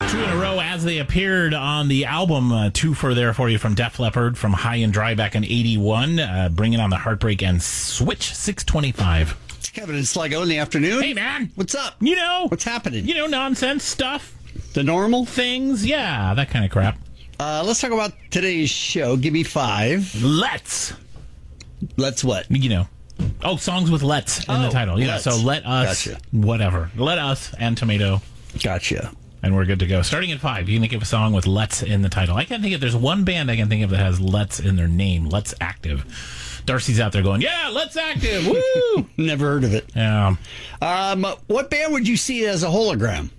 Two in a row as they appeared on the album. Two for you from Def Leppard, from High and Dry back in 81. Bringing on the Heartbreak and Switch 625. It's Kevin and Sluggo in the afternoon. Hey, man. What's up? What's happening? Nonsense stuff. The normal things. Yeah, that kind of crap. Let's talk about today's show. Give me five. Let's what? Oh, songs with let's in the title. Yeah, so let us, Gotcha. whatever. Let us and Tomato. Gotcha. And we're good to go. Starting at 5, you can think of a song with let's in the title. I can't think of, there's one band I can think of that has let's in their name. Let's Active. Darcy's out there going, yeah, Let's Active. Woo! Never heard of it. Yeah. What band would you see as a hologram?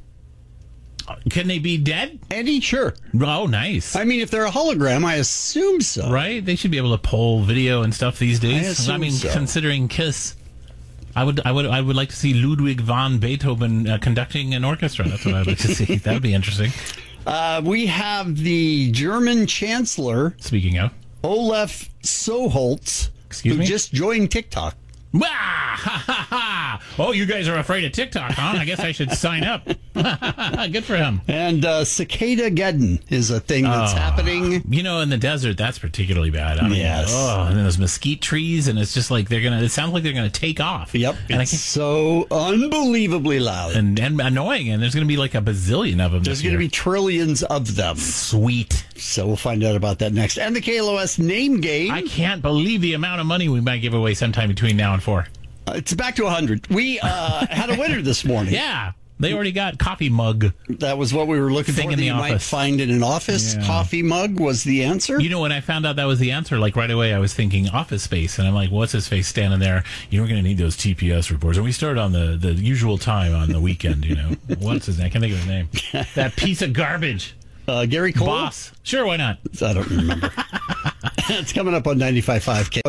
Can they be dead? Andy, sure. Oh, nice. I mean, if they're a hologram, I assume so. Right? They should be able to pull video and stuff these days. I mean, considering Kiss, I would like to see Ludwig van Beethoven conducting an orchestra. That's what I'd like to see. That would be interesting. We have the German Chancellor. Speaking of Olaf Scholz, who just joined TikTok. Wah! Ha, ha, ha. Oh, you guys are afraid of TikTok, huh? I guess I should sign up. Good for him. And Cicada Geddon is a thing that's happening. In the desert, that's particularly bad. Yes. And then those mesquite trees, and it's just like it sounds like they're going to take off. Yep. And it's so unbelievably loud. And annoying, and there's going to be like a bazillion of them. There's going to be trillions of them. Sweet. So we'll find out about that next. And the KLOS name game. I can't believe the amount of money we might give away sometime between now and 4. It's back to 100. We had a winner this morning. Yeah. They already got coffee mug. That was what we were looking for. In the office. Might find in an office. Yeah. Coffee mug was the answer. When I found out that was the answer, like right away, I was thinking Office Space. And I'm like, what's his face standing there? We're going to need those TPS reports. And we start on the usual time on the weekend, What's his name? I can't think of his name. That piece of garbage. Gary Cole? Boss. Sure, why not? I don't remember. It's coming up on 95.5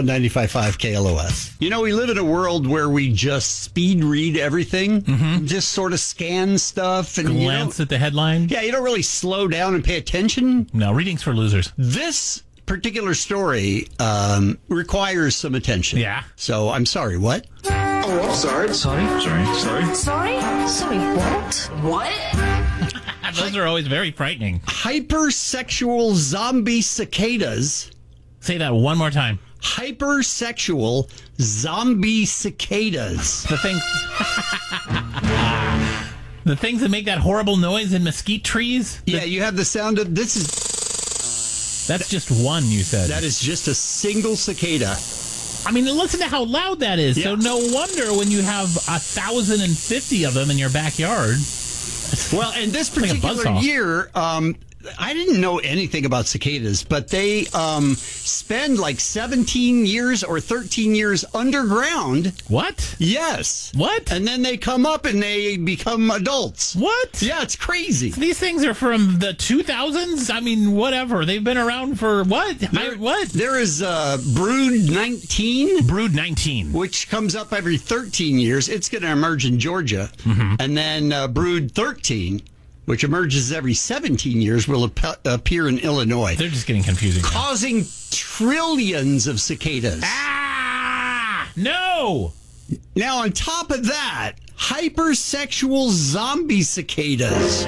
KLOS. We live in a world where we just speed read everything, just sort of scan stuff. And glance at the headline. Yeah, you don't really slow down and pay attention. No, reading's for losers. This particular story requires some attention. Yeah. So I'm sorry, what? Oh, I'm sorry. Sorry, what? What? Those are always very frightening. Hypersexual zombie cicadas. Say that one more time. Hypersexual zombie cicadas. The things that make that horrible noise in mesquite trees? Yeah, you have the sound of... That's just one, you said. That is just a single cicada. I mean, listen to how loud that is. Yeah. So no wonder when you have 1,050 of them in your backyard. Well, in this particular year, I didn't know anything about cicadas, but they spend like 17 years or 13 years underground. What? Yes. What? And then they come up and they become adults. What? Yeah, it's crazy. These things are from the 2000s? I mean, whatever. They've been around for what? What? There is Brood 19. Brood 19. Which comes up every 13 years. It's going to emerge in Georgia. Mm-hmm. And then Brood 13, which emerges every 17 years, will appear in Illinois. They're just getting confusing. Causing trillions of cicadas. No! Now, on top of that, hypersexual zombie cicadas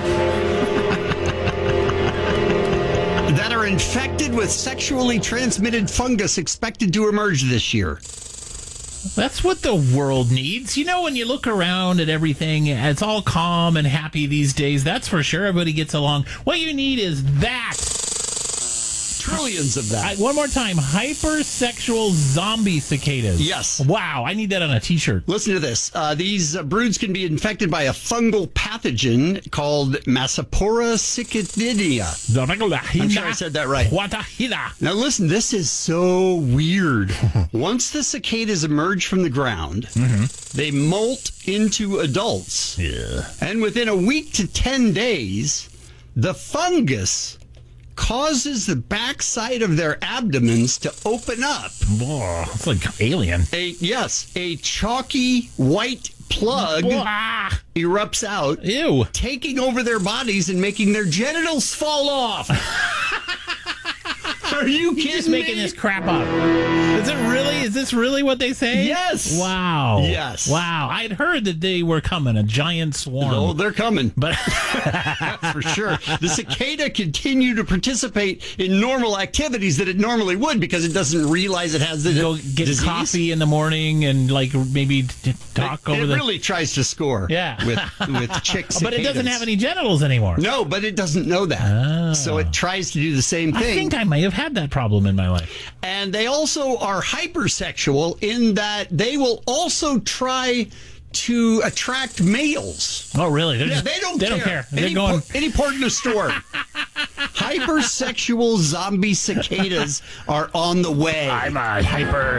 that are infected with sexually transmitted fungus expected to emerge this year. That's what the world needs. When you look around at everything, it's all calm and happy these days. That's for sure. Everybody gets along. What you need is that. Trillions of that. One more time. Hypersexual zombie cicadas. Yes. Wow. I need that on a T-shirt. Listen to this. These broods can be infected by a fungal pathogen called Massapora cicadia. I'm sure I said that right. Now listen, this is so weird. Once the cicadas emerge from the ground, they molt into adults. Yeah. And within a week to 10 days, the fungus causes the backside of their abdomens to open up. Oh, it's like alien. A chalky white plug erupts out, Ew. taking over their bodies and making their genitals fall off. Are you kidding Just making this crap up. Is this really what they say? Yes. Wow. Yes. Wow. I'd heard that they were coming, a giant swarm. Oh, they're coming. But for sure. The cicada continue to participate in normal activities that it normally would because it doesn't realize it has the go get disease. Coffee in the morning and like maybe talk over It really tries to score. Yeah. with chicks. But it doesn't have any genitals anymore. No, but it doesn't know that. Oh. So it tries to do the same thing. I think I may have had that problem in my life. And they also are hypersexual in that they will also try to attract males. Oh, really? They don't care. They're going any port in the store. Hypersexual zombie cicadas are on the way. I'm a hyper.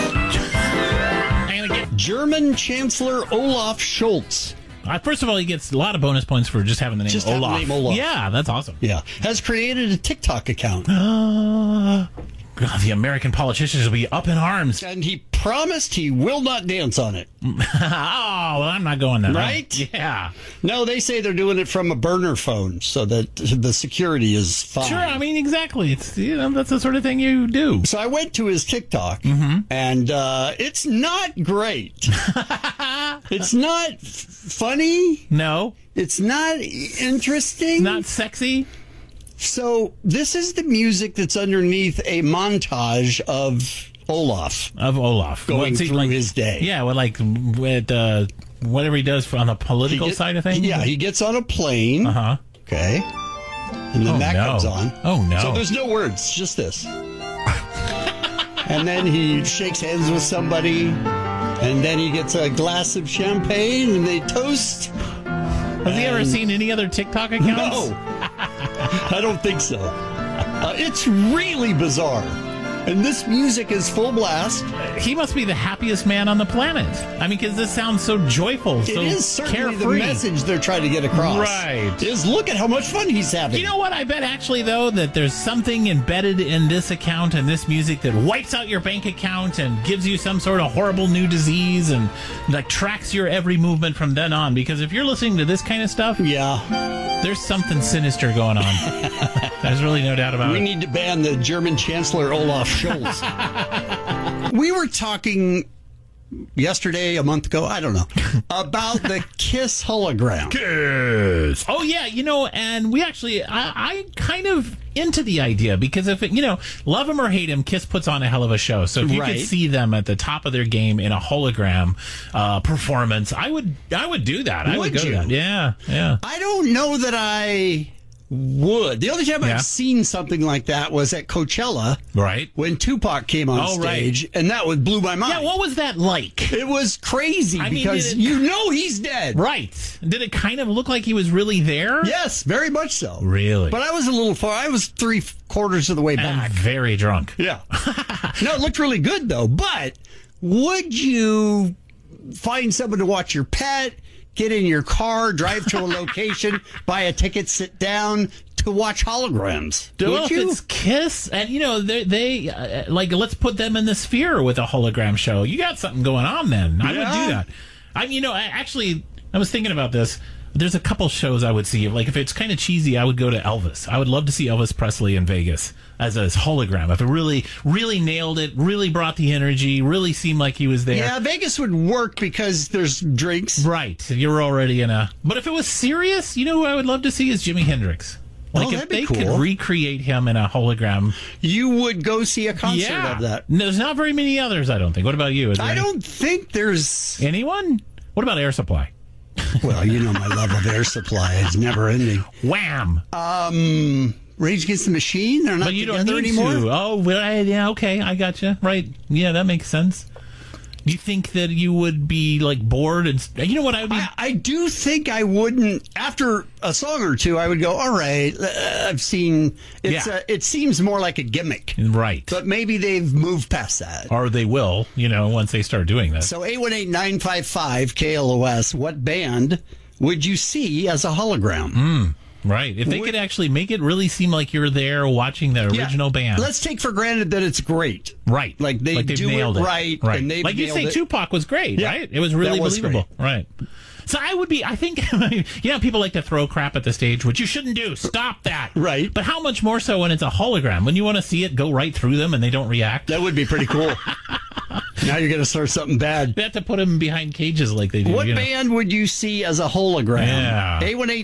German Chancellor Olaf Scholz. First of all, he gets a lot of bonus points for just having the name Olaf. The name Olaf. Yeah, that's awesome. Yeah. Has created a TikTok account. God, the American politicians will be up in arms. And he promised he will not dance on it. Oh, well, I'm not going there. Right? Yeah. No, they say they're doing it from a burner phone so that the security is fine. Sure, I mean, exactly. It's that's the sort of thing you do. So I went to his TikTok, and it's not great. It's not funny. No. It's not interesting. Not sexy. So this is the music that's underneath a montage of Olaf. Going through his day. Yeah, well, like with whatever he does on the political side of things. Yeah, he gets on a plane. Uh-huh. Okay. And then comes on. Oh, no. So there's no words, just this. And then he shakes hands with somebody, and then he gets a glass of champagne, and they toast. Has he ever seen any other TikTok accounts? No. I don't think so. It's really bizarre. And this music is full blast. He must be the happiest man on the planet. I mean, because this sounds so joyful, so carefree. It is certainly the message they're trying to get across. Right. Is look at how much fun he's having. You know what? I bet actually, though, that there's something embedded in this account and this music that wipes out your bank account and gives you some sort of horrible new disease and like tracks your every movement from then on. Because if you're listening to this kind of stuff, there's something sinister going on. There's really no doubt about it. We need to ban the German Chancellor Olaf Scholz. We were talking yesterday, a month ago, I don't know, about the Kiss hologram. Kiss. Oh, yeah, and we actually, I kind of into the idea because if it, love him or hate him, Kiss puts on a hell of a show. So if you could see them at the top of their game in a hologram performance, I would do that. I would go to that. Yeah. I don't know that I would. The only time I've seen something like that was at Coachella, right? When Tupac came on stage, and that blew my mind. Yeah, what was that like? It was crazy because he's dead, right? Did it kind of look like he was really there? Yes, very much so. Really? But I was a little far. I was 3/4 of the way back. Very drunk. Yeah. No, it looked really good though. But would you find someone to watch your pet? Get in your car, drive to a location, buy a ticket, sit down to watch holograms. Well, if it's Kiss, and they let's put them in the Sphere with a hologram show. You got something going on then. I would do that. I was thinking about this. There's a couple shows I would see. Like, if it's kind of cheesy, I would go to Elvis. I would love to see Elvis Presley in Vegas as a hologram. If it really, really nailed it, really brought the energy, really seemed like he was there. Yeah, Vegas would work because there's drinks. Right. You're already in a... But if it was serious, who I would love to see is Jimi Hendrix. Like, if they could recreate him in a hologram... You would go see a concert of that. There's not very many others, I don't think. What about you? I don't think there's... Anyone? What about Air Supply? Well, my love of Air Supply is never ending. Wham! Rage Against the Machine? They're not but you together don't need anymore? To. Oh, well, yeah, okay, I gotcha. Right. Yeah, that makes sense. Do you think that you would be, bored? And you know what I would be? I do think I wouldn't. After a song or two, I would go, all right, I've seen... it seems more like a gimmick. Right. But maybe they've moved past that. Or they will, once they start doing that. So 818-955-KLOS, what band would you see as a hologram? Right. If they could actually make it really seem like you're there watching the original band. Let's take for granted that it's great. Right. Like they do nailed it it. right. Right. And like you say, Tupac was great, right? It was really believable. Right. So I think, people like to throw crap at the stage, which you shouldn't do. Stop that. Right. But how much more so when it's a hologram? When you want to see it go right through them and they don't react? That would be pretty cool. Now you're going to start something bad. They have to put them behind cages like they do. What band would you see as a hologram? Yeah.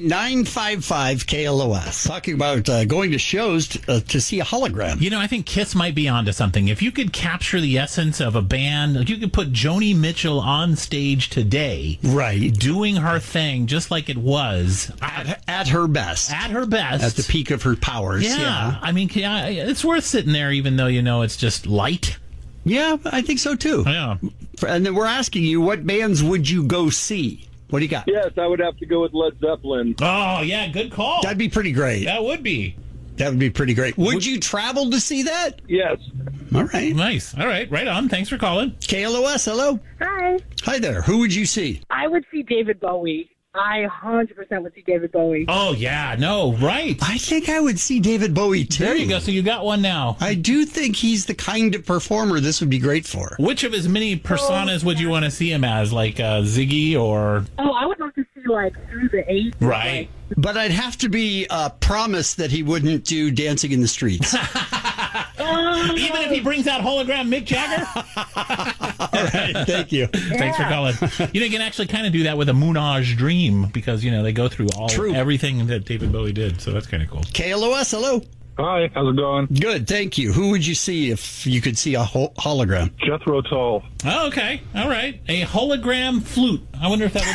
818-955-KLOS. Talking about going to shows to see a hologram. I think Kiss might be onto something. If you could capture the essence of a band, like you could put Joni Mitchell on stage today. Right. Doing her thing just like it was. At her best. At her best. At the peak of her powers. Yeah. I mean, it's worth sitting there even though it's just light. Yeah, I think so too. Yeah. And then we're asking you, what bands would you go see? What do you got? Yes, I would have to go with Led Zeppelin. Oh, yeah, good call. That'd be pretty great. That would be. That would be pretty great. Would you travel to see that? Yes. All right. Nice. All right, right on. Thanks for calling. KLOS, hello. Hi. Hi there. Who would you see? I would see David Bowie. I 100% would see David Bowie. Oh, yeah. No, right. I think I would see David Bowie, too. There you go. So you got one now. I do think he's the kind of performer this would be great for. Which of his many personas would you want to see him as? Like Ziggy or... Oh, I would love to see, Through the Ages. Right. But I'd have to be promised that he wouldn't do Dancing in the Streets. Even if he brings out hologram Mick Jagger? All right, thank you. Thanks for calling. You can actually kind of do that with a Moonage Dream because, they go through everything that David Bowie did. So that's kind of cool. KLOS, hello. Hi, how's it going? Good, thank you. Who would you see if you could see a hologram? Jethro Tull. Oh, okay. All right. A hologram flute. I wonder if that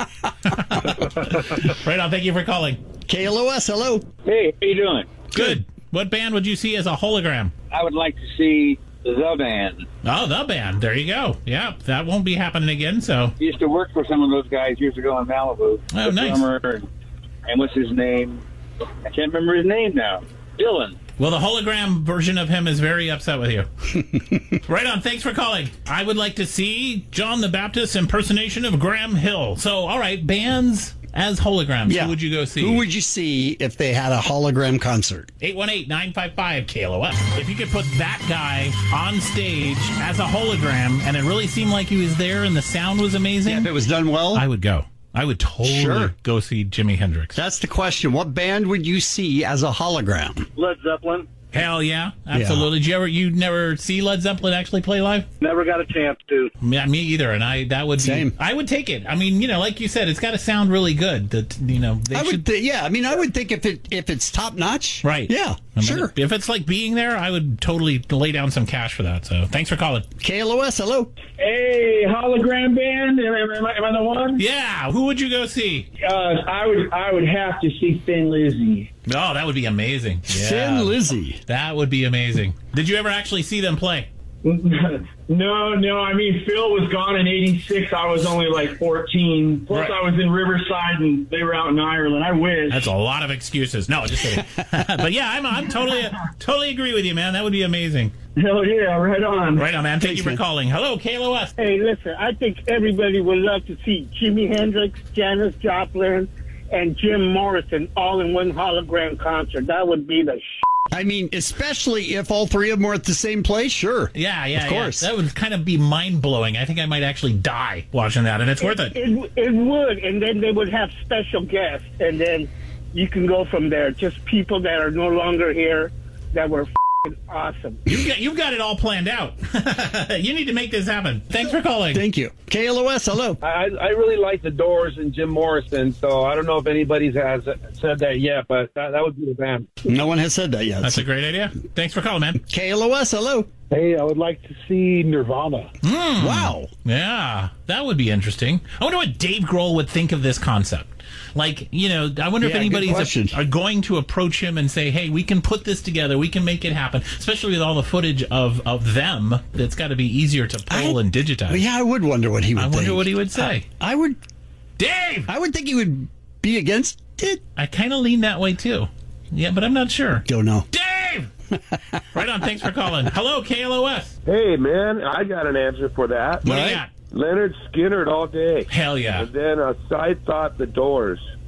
would work. Right on. Thank you for calling. KLOS, hello. Hey, how you doing? Good. What band would you see as a hologram? I would like to see The Band. Oh, The Band. There you go. Yeah, that won't be happening again, so. I used to work for some of those guys years ago in Malibu. Oh, nice. And what's his name? I can't remember his name now. Dylan. Well, the hologram version of him is very upset with you. Right on. Thanks for calling. I would like to see John the Baptist impersonation of Graham Hill. So, all right, bands as holograms. Yeah. Who would you go see? Who would you see if they had a hologram concert? 818-955-KLOS. If you could put that guy on stage as a hologram and it really seemed like he was there and the sound was amazing. Yeah, if it was done well. I would go. I would totally go see Jimi Hendrix. That's the question. What band would you see as a hologram? Led Zeppelin. Hell yeah, absolutely. Yeah. You never see Led Zeppelin actually play live? Never got a chance to. Yeah, me either. And I would take it. I mean, like you said, it's got to sound really good. That I would think if it's top notch. Right. Yeah. Sure. If it's like being there, I would totally lay down some cash for that. So thanks for calling. KLOS, hello. Hey, hologram band. Am I the one? Yeah. Who would you go see? I would have to see Thin Lizzy. Oh, that would be amazing. Yeah. Thin Lizzy. That would be amazing. Did you ever actually see them play? No. I mean, Phil was gone in '86. I was only like 14. Plus, I was in Riverside, and they were out in Ireland. I wish. That's a lot of excuses. No, just kidding. But yeah, I'm totally agree with you, man. That would be amazing. Hell yeah, right on. Right on, man. Thank you for calling. Hello, KLOS. Hey, listen, I think everybody would love to see Jimi Hendrix, Janis Joplin, and Jim Morrison all in one hologram concert. That would be the I mean, especially if all three of them were at the same place, sure. Yeah, of course. That would kind of be mind-blowing. I think I might actually die watching that, and it's worth it. It would, and then they would have special guests, and then you can go from there. Just people that are no longer here that were awesome. You've got it all planned out. You need to make this happen. Thanks for calling. Thank you. KLOS, hello. I really like the Doors and Jim Morrison, so I don't know if anybody has said that yet, but that would be the band. No one has said that yet. That's a great idea. Thanks for calling, man. KLOS, hello. Hey, I would like to see Nirvana. Wow. Yeah, that would be interesting. I wonder what Dave Grohl would think of this concept. Like, I wonder if anybody's are going to approach him and say, hey, we can put this together. We can make it happen. Especially with all the footage of them. It's got to be easier to pull and digitize. Yeah, I would wonder what he would think. I wonder what he would say. I would... Dave! I would think he would be against it. I kind of lean that way, too. Yeah, but I'm not sure. Don't know. Dave! Right on. Thanks for calling. Hello, KLOS. Hey, man, I got an answer for that. What do you got? Leonard Skinner all day. Hell yeah. And then a side thought, the Doors.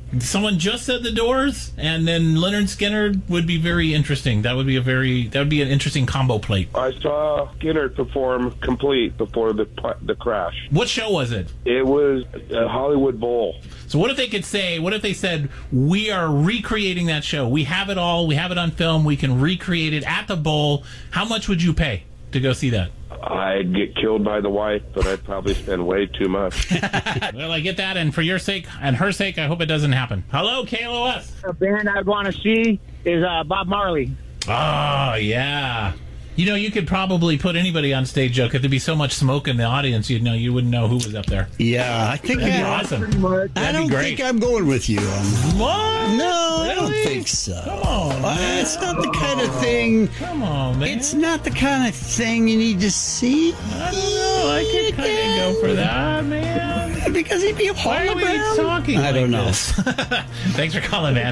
Someone just said the Doors, and then Lynyrd Skynyrd would be very interesting. That would be an interesting combo plate. I saw Skynyrd perform complete before the crash. What show was it? It was a Hollywood Bowl. So what if they said, we are recreating that show. We have it all. We have it on film. We can recreate it at the Bowl. How much would you pay to go see that? I'd get killed by the wife, but I'd probably spend way too much. Well, I get that, and for your sake and her sake, I hope it doesn't happen. Hello, KLOS. A band I'd want to see is Bob Marley. Oh, yeah. You know, you could probably put anybody on stage, Joe, because there'd be so much smoke in the audience, you wouldn't know who was up there. Yeah, I think that'd be awesome. I don't think I'm going with you on that. What? No, Really? I don't think so. Come on, man. It's not the kind of thing. Come on, man. It's not the kind of thing you need to see. I don't know. I could kind of go for that, man. Because he'd be a Why are we hologram. talking I don't like know. this? Thanks for calling, man.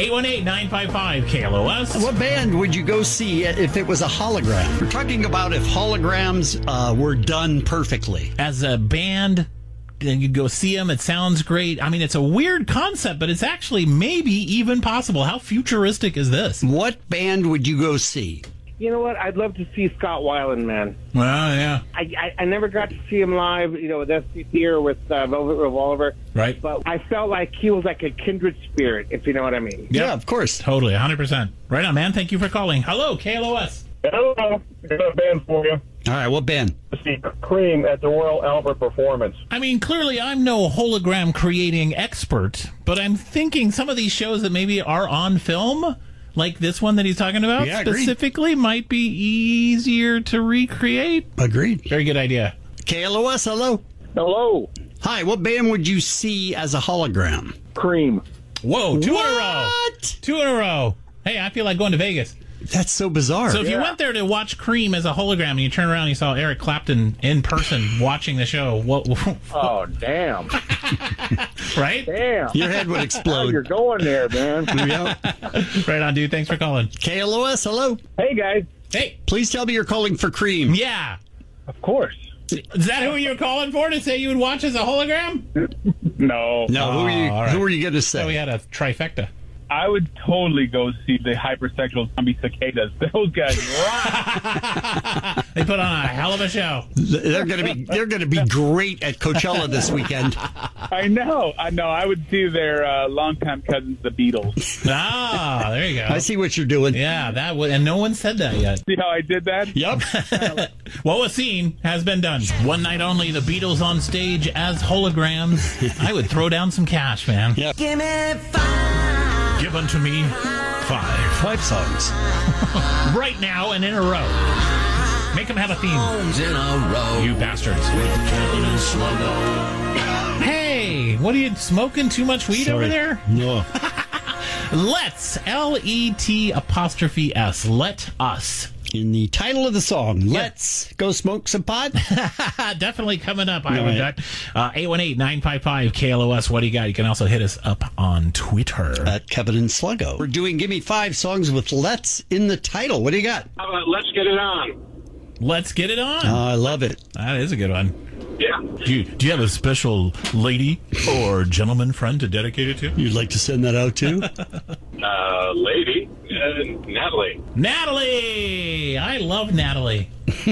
818-955-KLOS. What band would you go see if it was a hologram? We're talking about if holograms were done perfectly. As a band, then you go see them. It sounds great. I mean, it's a weird concept, but it's actually maybe even possible. How futuristic is this? What band would you go see? You know what? I'd love to see Scott Weiland, man. Well, yeah. I never got to see him live, with SCP or with Velvet Revolver. Right. But I felt like he was like a kindred spirit, if you know what I mean. Yeah, of course. Totally, 100%. Right on, man. Thank you for calling. Hello, KLOS. Hello. I got a band for you. All right, what band? See Cream at the Royal Albert Performance. I mean, clearly I'm no hologram creating expert, but I'm thinking some of these shows that maybe are on film, like this one that he's talking about, Yeah, specifically, might be easier to recreate. Agreed. Very good idea. KLOS, hello. Hello. Hi, what band would you see as a hologram? Cream. Whoa, two in a row. What? 2 in a row. Hey, I feel like going to Vegas. That's so bizarre. So if you went there to watch Cream as a hologram and you turn around and you saw Eric Clapton in person watching the show, what? Oh, damn. Right? Damn. Your head would Oh, explode. you're going there, man. Right on, dude. Thanks for calling. KLOS, hello. Hey, guys. Hey. Please tell me you're calling for Cream. Yeah. Of course. Is that who you're calling for to say you would watch as a hologram? No. No, Oh, all right. who are you going to say? So we had a trifecta. I would totally go see the hypersexual zombie cicadas. Those guys rock. They put on a hell of a show. They're going to be great at Coachella this weekend. I know. I would see their longtime cousins, the Beatles. Ah, there you go. I see what you're doing. Yeah, that would, and no one said that yet. See how I did that? Yep. What was seen has been done. One night only, the Beatles on stage as holograms. I would throw down some cash, man. Yep. Give me 5. Give unto me 5. 5 songs. Right now and in a row. Make them have a theme. In a row. You bastards. Hey, what are you smoking? Too much weed over there? No. Let's, L-E-T''S, let us. In the title of the song, Let's Go Smoke Some Pot. Definitely coming up, Iowa Duck. 818-955-KLOS. What do you got? You can also hit us up on Twitter. At Kevin and Sluggo. We're doing Give Me 5 songs with Let's in the title. What do you got? How about Let's Get It On? Let's get it on. I love it. That is a good one. Yeah. Do you have a special lady or gentleman friend to dedicate it to? You'd like to send that out too? Lady. Natalie. Natalie! I love Natalie.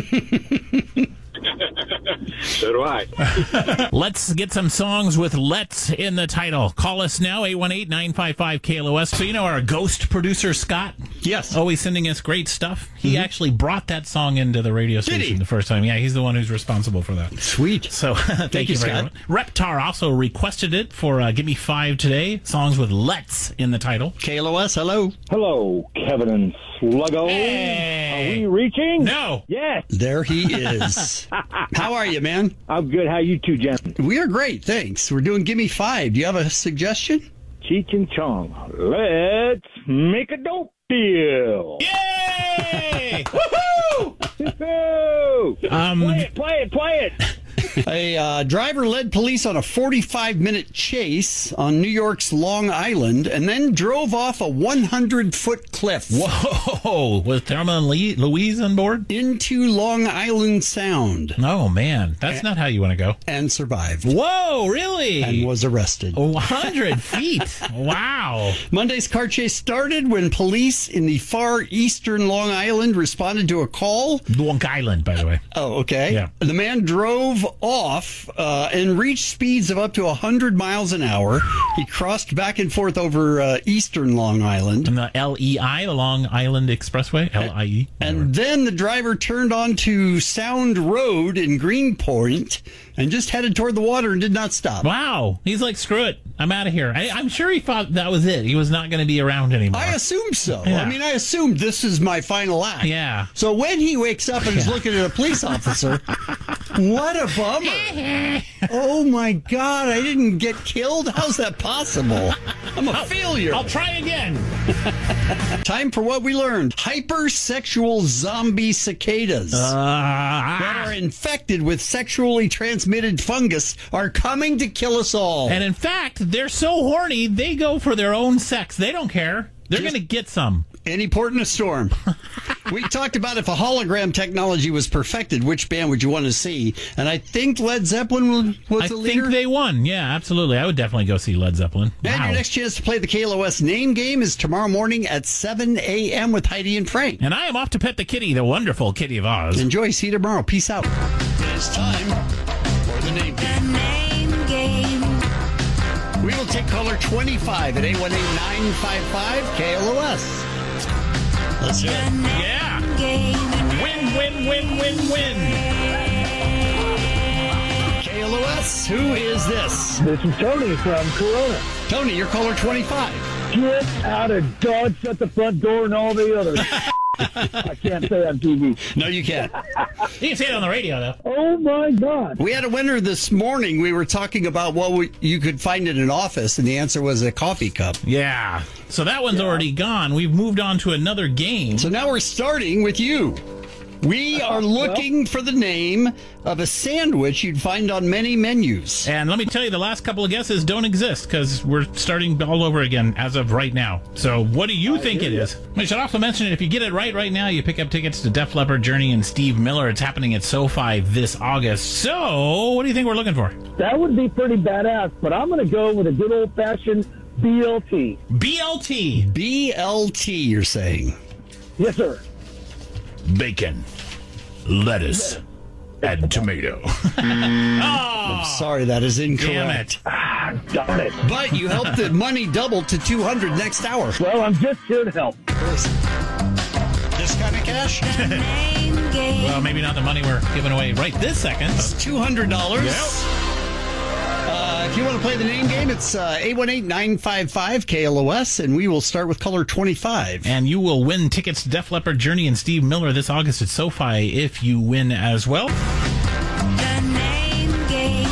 So do I. Let's get some songs with Let's in the title. Call us now, 818-955-KLOS. So you know our ghost producer, Scott? Yes. Always sending us great stuff. He actually brought that song into the radio station the first time. Yeah, he's the one who's responsible for that. Sweet. So thank you very much. Reptar also requested it for Give Me 5 today. Songs with Let's in the title. KLOS, hello. Hello, Kevin and Sluggo. Hey. Are we reaching? No. Yes. There he is. How are you, man? I'm good. How you two, gentlemen? We are great, thanks. We're doing Give Me 5. Do you have a suggestion? Cheech and Chong. Let's make a dope deal. Yay! Woohoo! Play it. A driver led police on a 45-minute chase on New York's Long Island and then drove off a 100-foot cliff. Whoa! Was Thelma and Louise on board? Into Long Island Sound. Oh, man. That's not how you want to go. And survived. Whoa, really? And was arrested. 100 feet. Wow. Monday's car chase started when police in the far eastern Long Island responded to a call. Long Island, by the way. Oh, okay. Yeah. The man drove off and reached speeds of up to 100 miles an hour. He crossed back and forth over eastern Long Island. And the LEI, the Long Island Expressway, LIE. And then the driver turned onto Sound Road in Greenpoint and just headed toward the water and did not stop. Wow. He's like, screw it. I'm out of here. I'm sure he thought that was it. He was not going to be around anymore. I assumed so. Yeah. I mean, I assumed this is my final act. Yeah. So when he wakes up and is looking at a police officer, what a bummer. Oh, my God. I didn't get killed? How's that possible? I'm a failure. I'll try again. Time for what we learned. Hypersexual zombie cicadas that are infected with sexually transmitted fungus are coming to kill us all. And in fact, they're so horny, they go for their own sex. They don't care. They're going to get some. Any port in a storm. We talked about if a hologram technology was perfected, which band would you want to see? And I think Led Zeppelin was the leader. I think they won. Yeah, absolutely. I would definitely go see Led Zeppelin. And your next chance to play the KLOS name game is tomorrow morning at 7 a.m. with Heidi and Frank. And I am off to pet the kitty, the wonderful Kitty of Oz. Enjoy. See you tomorrow. Peace out. It is time for the name game. The name game. We will take caller 25 at 818-955 KLOS. Let's hear it. Yeah. Win, win, win, win, win. KLOS, who is this? This is Tony from Corona. Tony, you're caller 25. Get out of Dodge, shut the front door, and all the others. I can't say on TV. No, you can't. You can say it on the radio, though. Oh, my God. We had a winner this morning. We were talking about what you could find in an office, and the answer was a coffee cup. Yeah. So that one's already gone. We've moved on to another game. So now we're starting with you. We are looking for the name of a sandwich you'd find on many menus. And let me tell you, the last couple of guesses don't exist because we're starting all over again as of right now. So what do you think it is? I should also mention it. If you get it right now, you pick up tickets to Def Leppard, Journey, and Steve Miller. It's happening at SoFi this August. So what do you think we're looking for? That would be pretty badass, but I'm going to go with a good old-fashioned BLT. BLT. BLT, you're saying? Yes, sir. Bacon, lettuce, and tomato. I'm sorry, that is incorrect. Damn it. Darn it. But you helped the money double to 200 next hour. Well, I'm just here to help. This kind of cash? Well, maybe not the money we're giving away right this second. It's $200. Yep. If you want to play the name game, it's 818-955 KLOS, and we will start with caller 25. And you will win tickets to Def Leppard, Journey, and Steve Miller this August at SoFi if you win as well. The name game.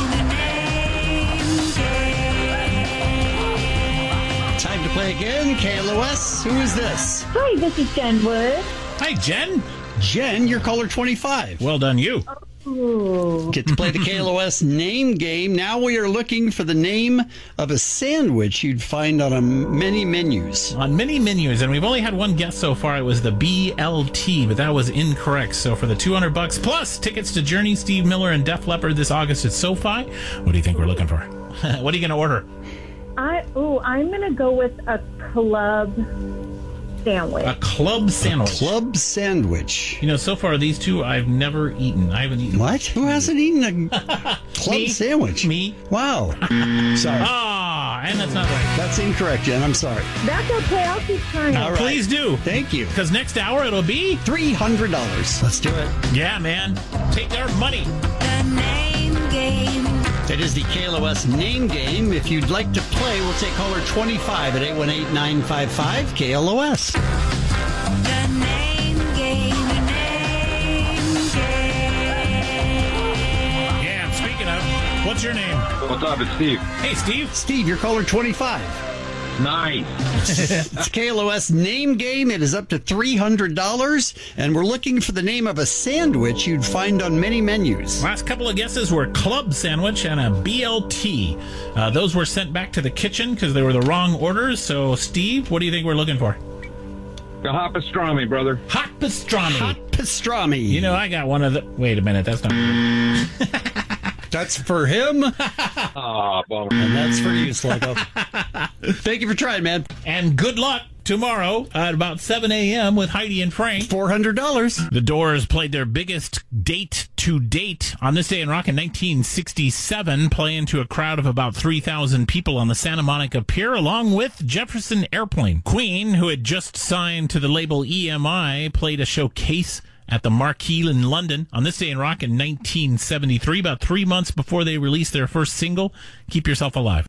Time to play again. KLOS, who is this? Hi, this is Jen Wood. Hi, Jen. Jen, you're caller 25. Well done, you. Ooh. Get to play the KLOS name game. Now we are looking for the name of a sandwich you'd find on many menus. On many menus, and we've only had one guess so far. It was the BLT, but that was incorrect. So for the $200 plus tickets to Journey, Steve Miller, and Def Leppard this August at SoFi, what do you think we're looking for? What are you going to order? I'm going to go with a club sandwich. A club sandwich. Club sandwich. You know, so far these two I've never eaten. I haven't eaten. What? Who hasn't eaten a club sandwich? Me. Wow. Sorry. And that's not right. That's incorrect, Jen. I'm sorry. That's okay. I'll keep trying. All right. Please do. Thank you. Because next hour it'll be $300. Let's do it. Yeah, man. Take their money. The name game. It is the KLOS name game. If you'd like to play, we'll take caller 25 at 818-955 KLOS. The name game. Yeah, speaking of, what's your name? What's up? It's Steve. Hey, Steve. Steve, you're caller 25. Nice. It's KLOS Name Game. It is up to $300, and we're looking for the name of a sandwich you'd find on many menus. Last couple of guesses were club sandwich and a BLT. Those were sent back to the kitchen because they were the wrong orders. So, Steve, what do you think we're looking for? The hot pastrami, brother. Hot pastrami. Hot pastrami. You know, I got one of the... Wait a minute, that's not... That's for him. Ah, bummer. And that's for you, Sluggo. Thank you for trying, man. And good luck tomorrow at about 7 a.m. with Heidi and Frank. $400. The Doors played their biggest date to date on this day in rock in 1967, playing to a crowd of about 3,000 people on the Santa Monica Pier, along with Jefferson Airplane. Queen, who had just signed to the label EMI, played a showcase at the Marquee in London on this day in rock in 1973, about 3 months before they released their first single, Keep Yourself Alive.